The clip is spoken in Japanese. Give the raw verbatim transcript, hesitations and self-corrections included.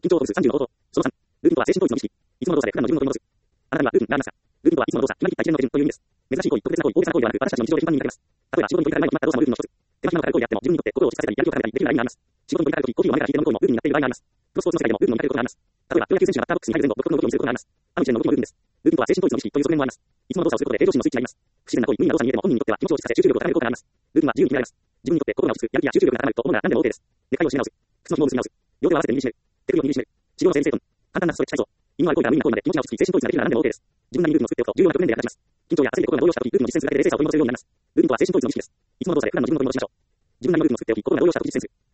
緊張をほぐすさんじゅうの方法。そのさん、ルーティンとは精神統一の儀式。いつもの動作で普段の自分を取り戻す。あなたにはルーティンがありますか？ルーティンとはいつもの動作、決まりきった一連の手順という意味です。珍しい行為、特別な行為、大げさな行為ではなく、私たちの日常で頻繁に見られます。例えば、仕事に取り掛かる前に決まった動作もルーティンの一つ。手間暇のかかる行為であっても、自分にとって心を落ち着かせたり、やる気を高めたりできる場合があります。仕事に取り掛かるとき、コーヒーを豆から引いて飲む行為もルーティンになっている場合があります。プロスポーツの世界でもルーティンを見かけることがあります。例えば、プロ野球選手がバッターボックスに入る前後、独特の動きを見せることがあります。ある一連の動きもルーティンです。ルーティンとは精神統一の儀式という側面もあります。いつもの動作をすることで平常心のスイッチが入ります。不自然な行為、無意味な動作に見えても本人にとっては気持ちを落ち着かせ集中力を高めることがあります。ルーティンは自由に決められます。自分にとって心が落ち着く、やる気や集中力が高まると思うなら何でも OK です。寝会を締め直す。靴の紐を結び直す。両手を合わせて握りしめる。手首を握りしめる。治療の整理整頓。簡単なストレッチ体操。意味のある行為が無意味な行為まで気持ちが落ち着き、精神統一ができるなら何でも OK です。自分なりにルーティンを作っておくと重要な局面で役立ちます。緊張や焦りで心が動揺したとき、ルーティンの実践するだけで冷静さを取り戻せるようになります。ルーティンとは精神統一の儀式です。いつもの動作で普段の自分を取り戻しましょう。自分なりのルーティンを作っておき、心が動揺したとき実践する。